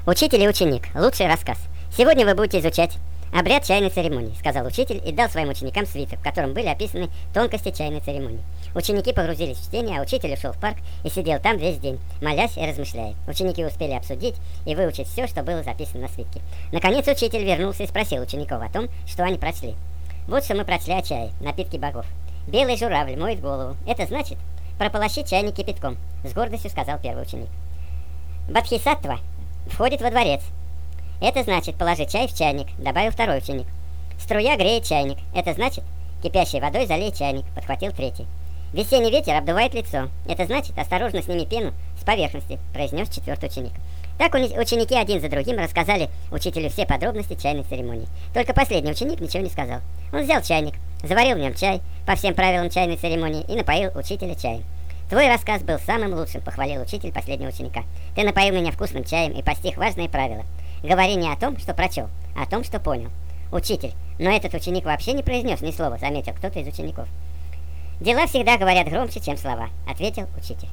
Учитель и ученик. Лучший рассказ. Сегодня вы будете изучать обряд чайной церемонии, сказал учитель и дал своим ученикам свиток, в котором были описаны тонкости чайной церемонии. Ученики погрузились в чтение, а учитель ушел в парк и сидел там весь день, молясь и размышляя. Ученики успели обсудить и выучить все, что было записано на свитке. Наконец учитель вернулся и спросил учеников о том, что они прочли. Вот что мы прочли о чае, напитке богов. Белый журавль моет голову. Это значит прополощи чайник кипятком, с гордостью сказал первый ученик. Бодхисаттва входит во дворец. Это значит положи чай в чайник, добавил второй ученик. Струя греет чайник. Это значит кипящей водой залей чайник, подхватил третий. Весенний ветер обдувает лицо. Это значит осторожно сними пену с поверхности, произнес четвертый ученик. Так ученики один за другим рассказали учителю все подробности чайной церемонии. Только последний ученик ничего не сказал. Он взял чайник, заварил в нем чай по всем правилам чайной церемонии и напоил учителя чаем. «Твой рассказ был самым лучшим», — похвалил учитель последнего ученика. «Ты напоил меня вкусным чаем и постиг важные правила. Говори не о том, что прочел, а о том, что понял». «Учитель, но этот ученик вообще не произнес ни слова», — заметил кто-то из учеников. «Дела всегда говорят громче, чем слова», — ответил учитель.